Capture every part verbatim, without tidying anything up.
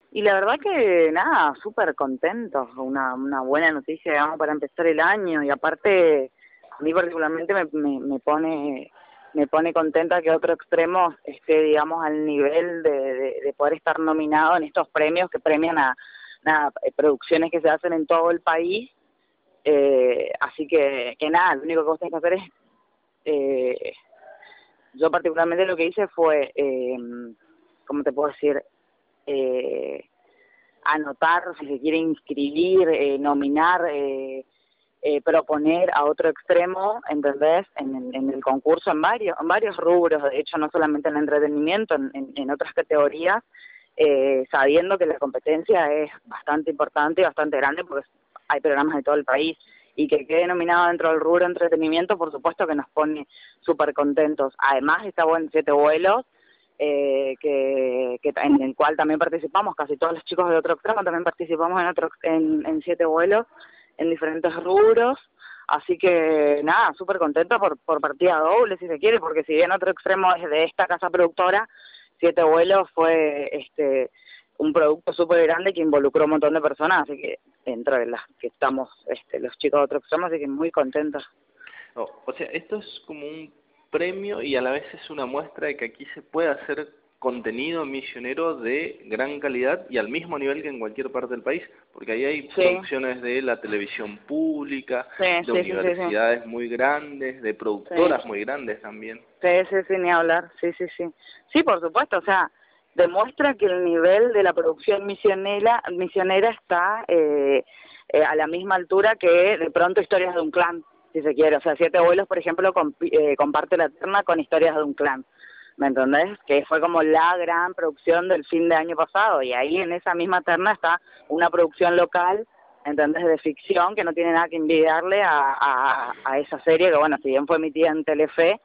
Y la verdad que nada, súper contentos, una, una buena noticia, digamos, para empezar el año. Y aparte, a mí particularmente me, me, me pone me pone contenta que otro extremo esté, digamos, al nivel de, de, de poder estar nominado en estos premios que premian a, a producciones que se hacen en todo el país. Eh, así que, que nada, lo único que vos tenés que hacer es, eh, yo particularmente lo que hice fue, eh, ¿cómo te puedo decir? Eh, anotar, si se quiere inscribir, eh, nominar, eh, eh, proponer a otro extremo, ¿entendés? En el, en el concurso, en varios, en varios rubros, de hecho no solamente en entretenimiento, en, en, en otras categorías, eh, sabiendo que la competencia es bastante importante y bastante grande porque hay programas de todo el país, y que quede nominado dentro del rubro entretenimiento, por supuesto que nos pone súper contentos. Además está bueno Siete Vuelos, eh, que, que en el cual también participamos, casi todos los chicos de otro extremo también participamos en otro en, en Siete Vuelos, en diferentes rubros, así que nada, súper contenta por, por partida doble, si se quiere, porque si bien otro extremo es de esta casa productora, Siete Vuelos fue este un producto súper grande que involucró un montón de personas, así que dentro de las que estamos este, los chicos de otro extremo, así que muy contentos. Oh, o sea, esto es como un premio y a la vez es una muestra de que aquí se puede hacer contenido misionero de gran calidad y al mismo nivel que en cualquier parte del país, porque ahí hay Sí. producciones de la televisión pública, Sí, de sí, universidades sí, sí. muy grandes, de productoras Sí. muy grandes también. Sí, sí, sí, ni hablar, sí, sí, sí. Sí, por supuesto, o sea, demuestra que el nivel de la producción misionera, misionera está eh, eh, a la misma altura que de pronto Historias de un Clan, si se quiere. O sea, Siete Abuelos, por ejemplo, compi eh, comparte la terna con Historias de un Clan, ¿me entendés? Que fue como la gran producción del fin de año pasado, y ahí en esa misma terna está una producción local, ¿entendés? De ficción, que no tiene nada que envidiarle a, a, a esa serie, que bueno, si bien fue emitida en Telefe,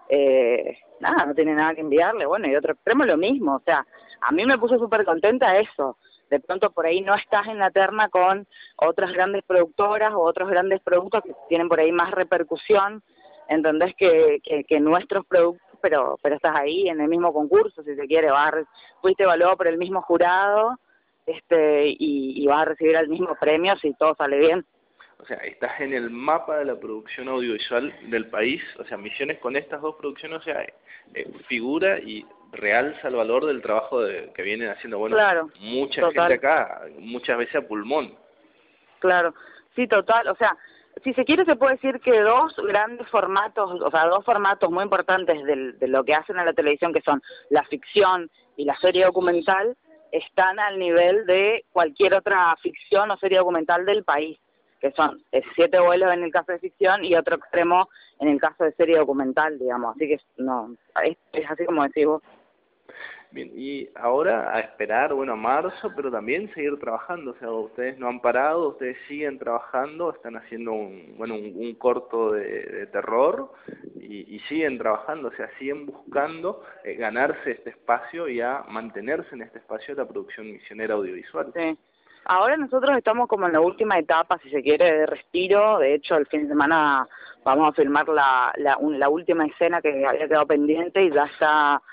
eh, nada, no tiene nada que enviarle. Bueno, y otro extremo lo mismo, o sea, a mí me puso súper contenta eso. De pronto por ahí no estás en la terna con otras grandes productoras o otros grandes productos que tienen por ahí más repercusión, ¿entendés? Que, que, que nuestros productos, pero pero estás ahí en el mismo concurso, si se quiere, vas a, fuiste evaluado por el mismo jurado, este y, y vas a recibir el mismo premio si todo sale bien. O sea, estás en el mapa de la producción audiovisual del país, o sea, Misiones con estas dos producciones, o sea, eh, figura y realza el valor del trabajo de, que vienen haciendo, bueno, Claro, mucha total. gente acá, muchas veces a pulmón. Claro, sí, total, o sea, si se quiere se puede decir que dos grandes formatos, o sea, dos formatos muy importantes del, de lo que hacen en la televisión, que son la ficción y la serie documental, están al nivel de cualquier otra ficción o serie documental del país, que son eh, Siete Vuelos en el caso de ficción y otro extremo en el caso de serie documental, digamos, así que no, es, es así como decís vos. Bien, y ahora a esperar, bueno, a marzo, pero también seguir trabajando, o sea, ustedes no han parado, ustedes siguen trabajando, están haciendo un, bueno, un, un corto de, de terror y, y siguen trabajando, o sea, siguen buscando eh, ganarse este espacio y a mantenerse en este espacio de la producción misionera audiovisual. Sí. Ahora nosotros estamos como en la última etapa, si se quiere, de respiro. De hecho, el fin de semana vamos a filmar la, la, un, la última escena que había quedado pendiente y ya está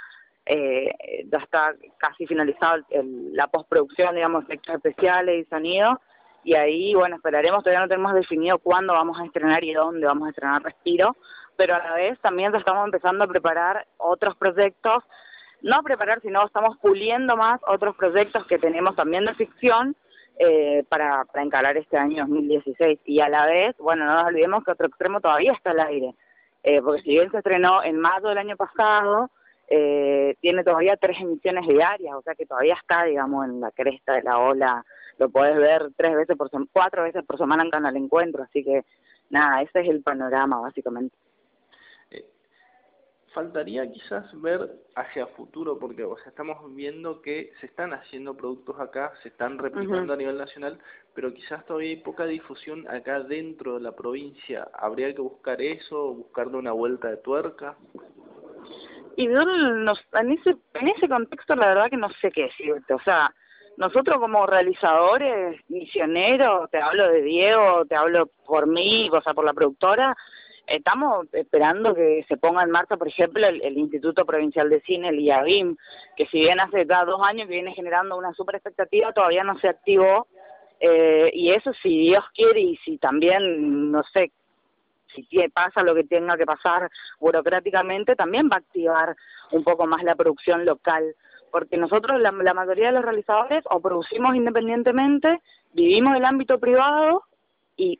eh, ya está casi finalizado el, la postproducción, digamos, efectos especiales y sonido. Y ahí, bueno, esperaremos, todavía no tenemos definido cuándo vamos a estrenar y dónde vamos a estrenar Respiro, pero a la vez también ya estamos empezando a preparar otros proyectos, no a preparar, sino estamos puliendo más otros proyectos que tenemos también de ficción, eh, para, para encarar este año dos mil dieciséis. Y a la vez, bueno, no nos olvidemos que Otro Extremo todavía está al aire, eh, porque si bien se estrenó en mayo del año pasado, eh, tiene todavía tres emisiones diarias, o sea que todavía está, digamos, en la cresta de la ola. Lo podés ver tres veces por semana, cuatro veces por semana en Canal Encuentro, así que nada, ese es el panorama básicamente. Faltaría quizás ver hacia futuro, porque o sea, estamos viendo que se están haciendo productos acá, se están replicando Uh-huh. a nivel nacional, pero quizás todavía hay poca difusión acá dentro de la provincia. ¿Habría que buscar eso, buscarle una vuelta de tuerca? Y yo nos, en ese en ese contexto la verdad que no sé qué decirte, o sea, nosotros como realizadores, misioneros, te hablo de Diego, te hablo por mí, o sea, por la productora, estamos esperando que se ponga en marcha, por ejemplo, el, el Instituto Provincial de Cine, el IABIM, que si bien hace ya dos años que viene generando una super expectativa, todavía no se activó, eh, y eso si Dios quiere y si también, no sé, si pasa lo que tenga que pasar burocráticamente, también va a activar un poco más la producción local, porque nosotros, la, la mayoría de los realizadores, o producimos independientemente, vivimos del ámbito privado, y,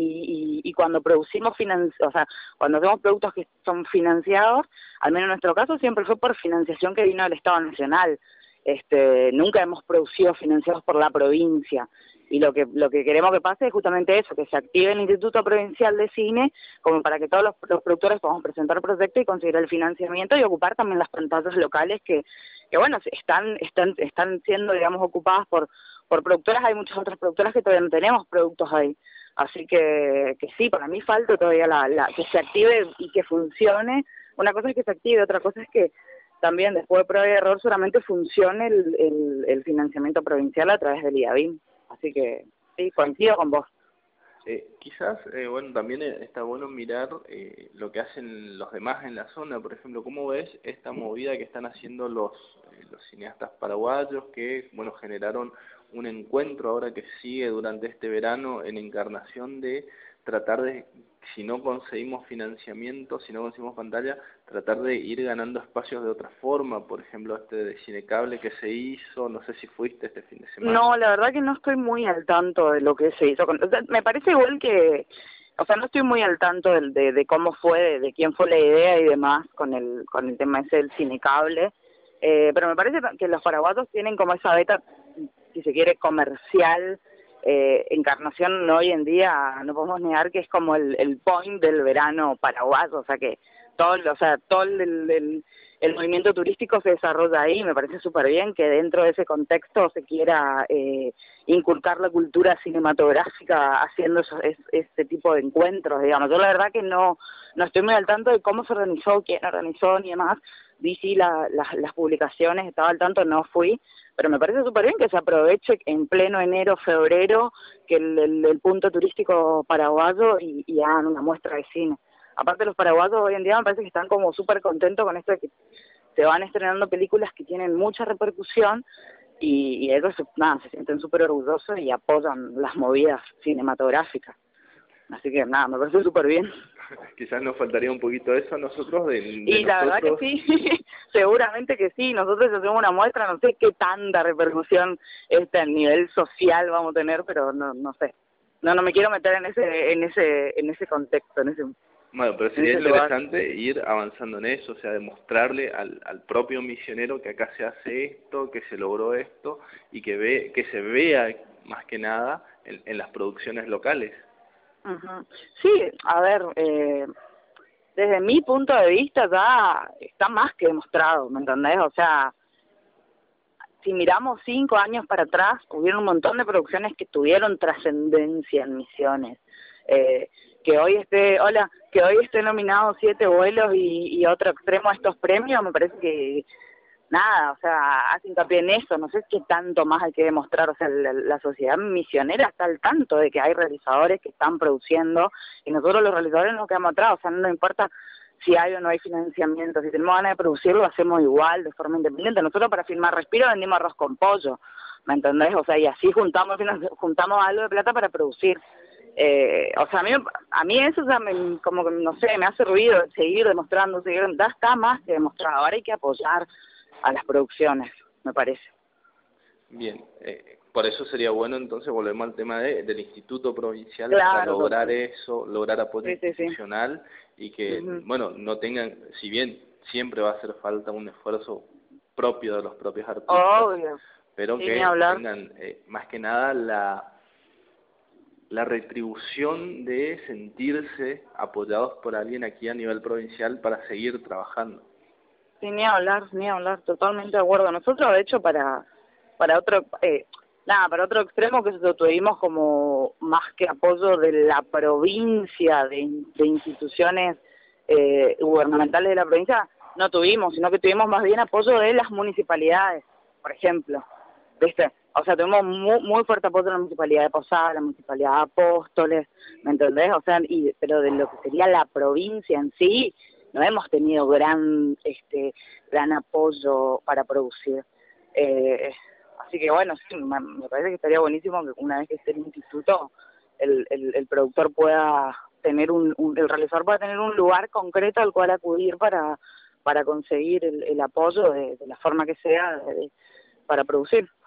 y, y, y cuando producimos, financi o sea, cuando hacemos productos que son financiados, al menos en nuestro caso, siempre fue por financiación que vino del Estado Nacional. Este, nunca hemos producido financiados por la provincia. Y lo que lo que queremos que pase es justamente eso, que se active el Instituto Provincial de Cine, como para que todos los, los productores podamos presentar proyectos y conseguir el financiamiento y ocupar también las pantallas locales que, que bueno, están están están siendo, digamos, ocupadas por por productoras. Hay muchas otras productoras que todavía no tenemos productos ahí. Así que, que sí, para mí falta todavía la, la que se active y que funcione. Una cosa es que se active, otra cosa es que también después de prueba y error solamente funcione el, el, el financiamiento provincial a través del IABIM. Así que sí, coincido con vos. Eh, quizás, eh, bueno, también está bueno mirar eh, lo que hacen los demás en la zona. Por ejemplo, ¿cómo ves esta movida que están haciendo los, eh, los cineastas paraguayos que, bueno, generaron un encuentro ahora que sigue durante este verano en Encarnación de tratar de, si no conseguimos financiamiento, si no conseguimos pantalla, tratar de ir ganando espacios de otra forma? Por ejemplo, este de Cinecable que se hizo, no sé si fuiste este fin de semana. No, la verdad que no estoy muy al tanto de lo que se hizo. O sea, me parece igual que, o sea, no estoy muy al tanto de, de, de cómo fue, de, de quién fue la idea y demás con el con el tema ese del Cinecable, eh, pero me parece que los paraguayos tienen como esa beta, si se quiere, comercial. Eh, Encarnación hoy en día no podemos negar que es como el, el point del verano paraguayo, o sea que todo, o sea, todo el, el, el movimiento turístico se desarrolla ahí. Me parece súper bien que dentro de ese contexto se quiera eh, inculcar la cultura cinematográfica haciendo eso, es, este tipo de encuentros, digamos. Yo la verdad que no no estoy muy al tanto de cómo se organizó, quién organizó ni demás. Vi sí la, la, las publicaciones, estaba al tanto, no fui, pero me parece súper bien que se aproveche en pleno enero, febrero, que el, el, el punto turístico paraguayo y, y hagan una muestra de cine. Aparte los paraguayos hoy en día me parece que están como súper contentos con esto de que se van estrenando películas que tienen mucha repercusión y, y ellos nada, se sienten súper orgullosos y apoyan las movidas cinematográficas. Así que nada, me parece súper bien. Quizás nos faltaría un poquito eso a nosotros de, de y la nosotros. verdad que sí, seguramente que sí. Nosotros hacemos una muestra, no sé qué tanta repercusión este a nivel social vamos a tener, pero no no sé. No no me quiero meter en ese en ese en ese contexto, en ese Bueno, pero sería interesante lugar. ir avanzando en eso, o sea, demostrarle al, al propio misionero que acá se hace esto, que se logró esto y que ve que se vea más que nada en, en las producciones locales. Uh-huh. Sí, a ver, eh, desde mi punto de vista ya está más que demostrado, ¿me entendés? O sea, si miramos cinco años para atrás, hubieron un montón de producciones que tuvieron trascendencia en Misiones. Eh, que hoy esté, hola, que hoy esté nominado Siete Vuelos y, y otro extremo a estos premios, me parece que nada, o sea, hace hincapié en eso. No sé qué tanto más hay que demostrar. O sea, la, la sociedad misionera está al tanto de que hay realizadores que están produciendo y nosotros los realizadores nos quedamos atrás. O sea, no nos importa si hay o no hay financiamiento, si tenemos ganas de producirlo, lo hacemos igual, de forma independiente. Nosotros para filmar Respiro vendimos arroz con pollo, ¿me entendés? O sea, y así juntamos juntamos algo de plata para producir. Eh, o sea, a mí, a mí eso ya me, como que, no sé, me hace ruido seguir demostrando, seguir, ya está más que demostrado. Ahora hay que apoyar a las producciones, me parece. Bien, eh, por eso sería bueno entonces volvemos al tema de, del Instituto Provincial, claro, para lograr total. eso, lograr apoyo sí, institucional sí, sí. y que, uh-huh. bueno, no tengan, si bien siempre va a hacer falta un esfuerzo propio de los propios artistas, Obvio. pero sí, que tengan eh, más que nada la la retribución de sentirse apoyados por alguien aquí a nivel provincial para seguir trabajando. Sí, ni hablar, ni hablar, totalmente de acuerdo. Nosotros, de hecho, para para otro eh, nada, para otro extremo que lo tuvimos como más que apoyo de la provincia, de, de instituciones eh, gubernamentales de la provincia, no tuvimos, sino que tuvimos más bien apoyo de las municipalidades, por ejemplo, ¿viste? o sea, tuvimos muy, muy fuerte apoyo de la Municipalidad de Posadas, la Municipalidad de Apóstoles, ¿me entendés? O sea, y, pero de lo que sería la provincia en sí, no hemos tenido gran, este, gran apoyo para producir. Eh, así que bueno, sí, me, me parece que estaría buenísimo que una vez que esté el instituto, el, el, el productor pueda tener un, un, el realizador pueda tener un lugar concreto al cual acudir para, para conseguir el, el apoyo de, de la forma que sea de, para producir.